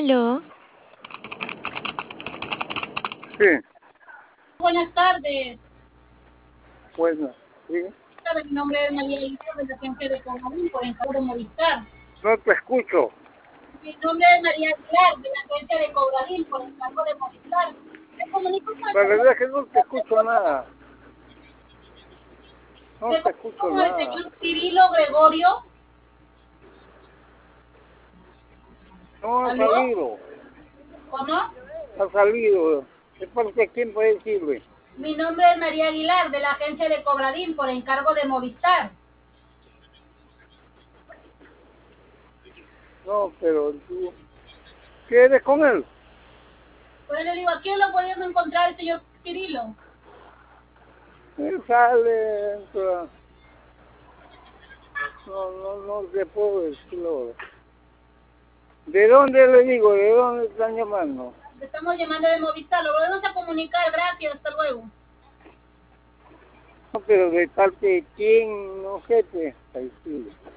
Aló, Sí, Buenas tardes. bueno, sí. Mi nombre es María Elisa de la agencia de Cobralín por encargo de Movistar. No te escucho. Mi nombre es María Aguilar de la agencia de Cobralín por encargo de Movistar. Me comunico con el La señor, verdad es que no te escucho nada. No me te comunico escucho con el nada. señor Cirilo Gregorio. No ha ¿Aló? salido. ¿Cómo? Ha salido. ¿De parte de quién puede decirle? Mi nombre es María Aguilar de la agencia de Cobradín por encargo de Movistar. No, pero tú... ¿Quieres con él? Pues le digo, ¿a quién lo podemos encontrar el señor Cirilo? Él sale, entra. No te puedo decirlo. ¿De dónde le digo? ¿De dónde están llamando? Le estamos llamando de Movistar, lo volvemos a comunicar, gracias, hasta luego. No, pero de parte de quién, no sé, pues, ahí sí.